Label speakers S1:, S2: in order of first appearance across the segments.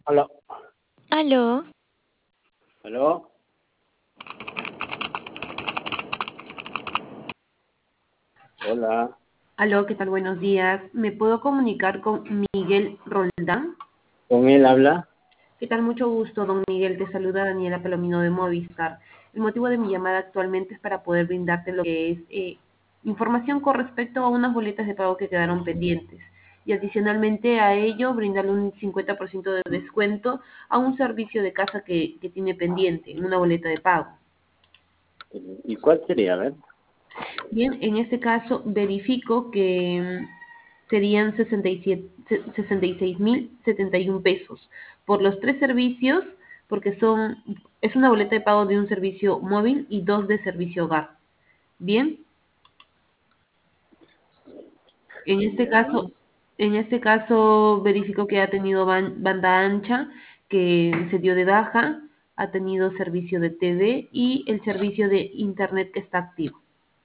S1: Aló,
S2: Aló,
S1: aló, hola,
S3: Aló, ¿qué tal? Buenos días. ¿Me puedo comunicar con Miguel Roldán?
S1: ¿con él habla?
S3: ¿Qué tal? Mucho gusto, don Miguel. Te saluda Daniela Palomino de Movistar. El motivo de mi llamada actualmente es para poder brindarte lo que es información con respecto a unas boletas de pago que quedaron pendientes. Y adicionalmente a ello, brindarle un 50% de descuento a un servicio de casa que tiene pendiente, en una boleta de pago.
S1: ¿Y cuál sería? A ver.
S3: Bien, en este caso verifico que serían 66.071 pesos por los tres servicios, porque es una boleta de pago de un servicio móvil y dos de servicio hogar. Bien, en este
S1: Ya.
S3: caso, en este caso verifico que ha tenido banda ancha, que se dio de baja, ha tenido servicio de TV y el servicio de internet que está activo.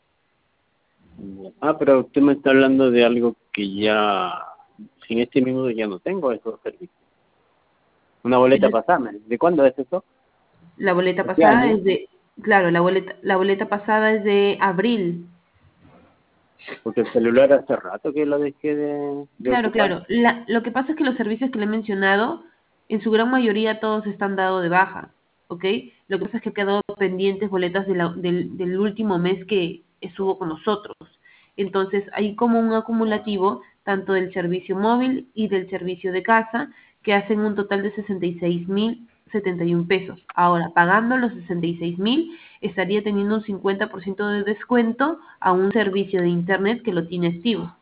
S1: Ah, pero usted me está hablando de algo que ya, en este minuto ya no tengo esos servicios. Una boleta pasada, ¿de cuándo es eso?
S3: La boleta
S1: ¿De qué
S3: pasada
S1: año?
S3: es de, claro, la boleta pasada es de abril.
S1: Porque el celular hace rato que lo dejé de
S3: Claro,
S1: ocupar.
S3: claro. Lo que pasa es que los servicios que le he mencionado, en su gran mayoría todos están dados de baja, ¿ok? Lo que pasa es que quedó pendientes boletas del último mes que estuvo con nosotros. Entonces, hay como un acumulativo tanto del servicio móvil y del servicio de casa que hacen un total de 66.071 pesos. Ahora, pagando los 66.000, estaría teniendo un 50% de descuento a un servicio de internet que lo tiene activo.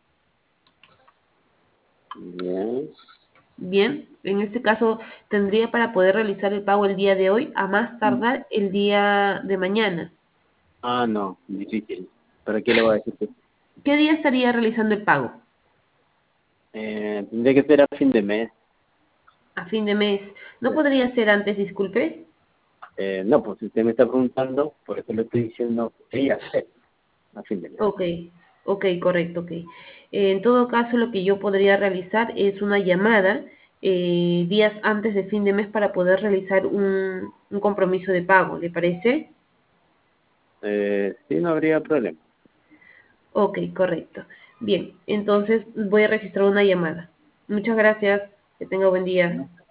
S1: Bien.
S3: Bien, en este caso tendría para poder realizar el pago el día de hoy, a más tardar el día de mañana.
S1: Ah, no, difícil. ¿Para qué le voy a decir que
S3: ¿Qué día estaría realizando el pago?
S1: tendría que ser a fin de mes?
S3: A fin de mes. ¿No podría ser antes, disculpe?
S1: No, pues si usted me está preguntando, por eso le estoy diciendo, ella ser a fin de mes.
S3: Ok, ok, correcto, ok. En todo caso, lo que yo podría realizar es una llamada días antes de fin de mes para poder realizar un compromiso de pago, ¿le parece?
S1: Sí, no habría problema.
S3: Ok, correcto. Bien, entonces voy a registrar una llamada. Muchas gracias. Que tenga buen día.